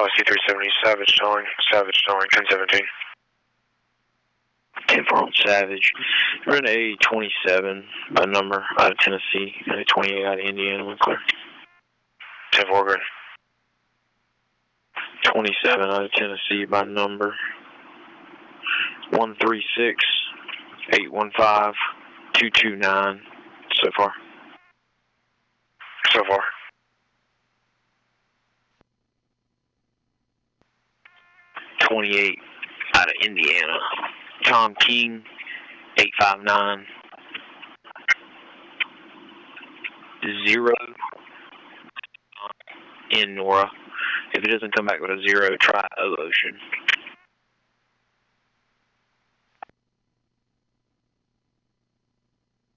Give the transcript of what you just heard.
C370, Savage towing, 1017. 10-4 on Savage. We're in A27 by number out of Tennessee, A28 out of Indiana. We're clear. 10-4, good. 27 out of Tennessee by number 136-815-229 so far. So far. 28 out of Indiana. Tom King, 859-0 in Nora. If it doesn't come back with a 0, try O Ocean.